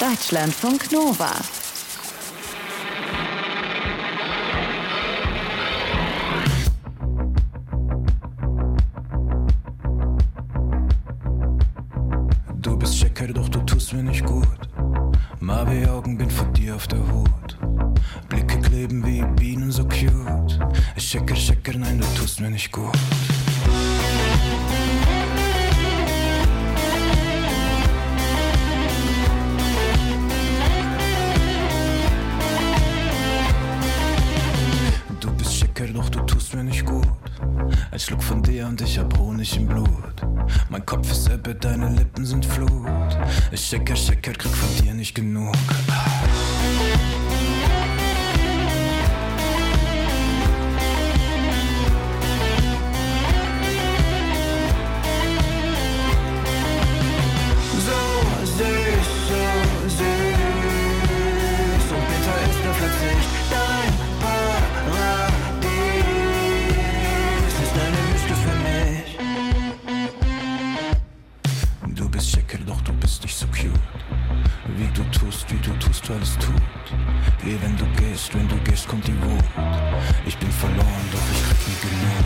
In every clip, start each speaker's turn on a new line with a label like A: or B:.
A: Deutschlandfunk Nova.
B: Du bist Checker, doch du tust mir nicht gut. Mavi-Augen, bin vor dir auf der Hut. Blicke kleben wie Bienen, so cute. Checker, nein, du tust mir nicht gut. Du bist Checker, doch du tust mir nicht gut. Ein Schluck von dir und ich hab Honig im Blut. Mein Kopf ist Ebbe, deine Lippen sind Flut. Checker, krieg von dir nicht genug. Alles tut, wie wenn du gehst, kommt die Wut. Ich bin verloren, doch ich krieg nie genug.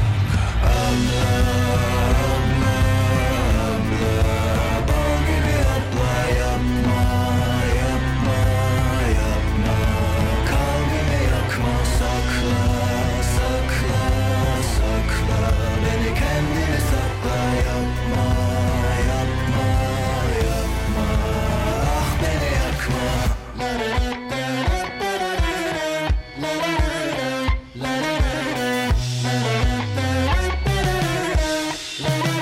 C: La